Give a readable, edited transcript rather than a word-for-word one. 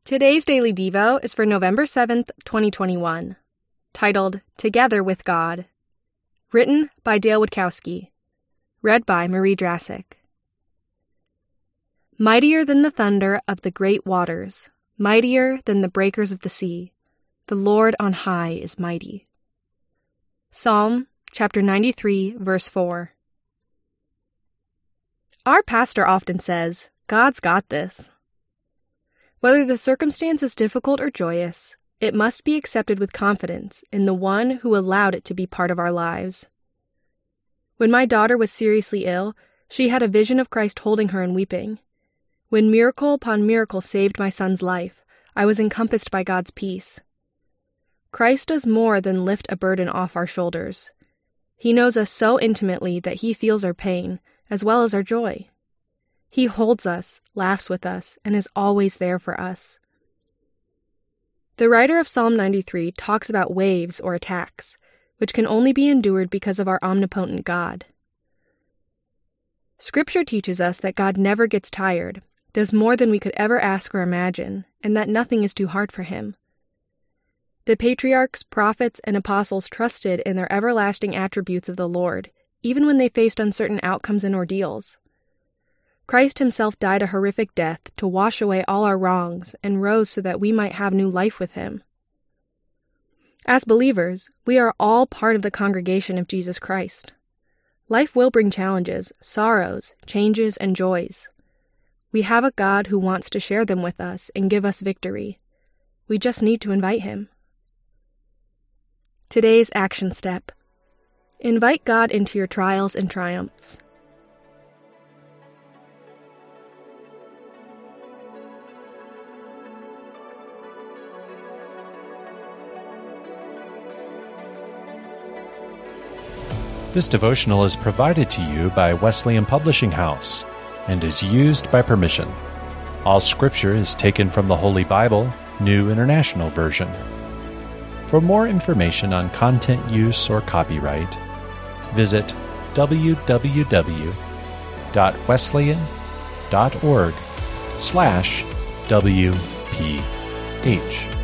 Today's Daily Devo is for November 7th, 2021, titled Together with God. Written by Dale Witkowski. Read by Marie Drasick. Mightier than the thunder of the great waters, mightier than the breakers of the sea, the Lord on high is mighty. Psalm chapter 93, verse 4. Our pastor often says, "God's got this." Whether the circumstance is difficult or joyous, it must be accepted with confidence in the one who allowed it to be part of our lives. When my daughter was seriously ill, she had a vision of Christ holding her and weeping. When miracle upon miracle saved my son's life, I was encompassed by God's peace. Christ does more than lift a burden off our shoulders. He knows us so intimately that he feels our pain, as well as our joy. He holds us, laughs with us, and is always there for us. The writer of Psalm 93 talks about waves or attacks, which can only be endured because of our omnipotent God. Scripture teaches us that God never gets tired, does more than we could ever ask or imagine, and that nothing is too hard for him. The patriarchs, prophets, and apostles trusted in their everlasting attributes of the Lord, even when they faced uncertain outcomes and ordeals. Christ himself died a horrific death to wash away all our wrongs and rose so that we might have new life with him. As believers, we are all part of the congregation of Jesus Christ. Life will bring challenges, sorrows, changes, and joys. We have a God who wants to share them with us and give us victory. We just need to invite him. Today's action step. Invite God into your trials and triumphs. This devotional is provided to you by Wesleyan Publishing House and is used by permission. All scripture is taken from the Holy Bible, New International Version. For more information on content use or copyright, visit www.wesleyan.org/WPH.